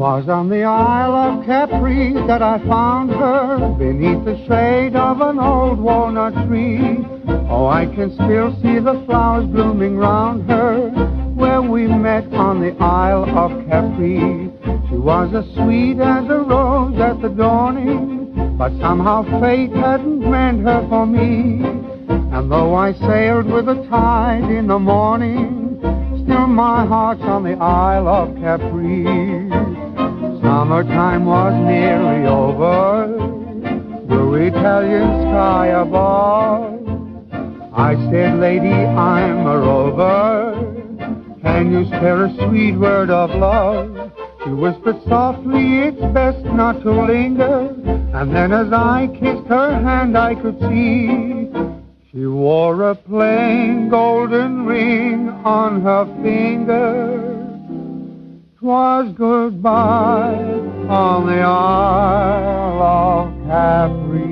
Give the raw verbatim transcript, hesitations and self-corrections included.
'Twas on the Isle of Capri that I found her, beneath the shade of an old walnut tree. Oh, I can still see the flowers blooming round her, where we met on the Isle of Capri. She was as sweet as a rose at the dawning, but somehow fate hadn't meant her for me. And though I sailed with the tide in the morning, still my heart's on the Isle of Capri. Summertime was nearly over, blue Italian sky above. I said, lady, I'm a rover, can you spare a sweet word of love? She whispered softly, it's best not to linger, and then as I kissed her hand I could see she wore a plain golden ring on her finger. 'Twas goodbye on the Isle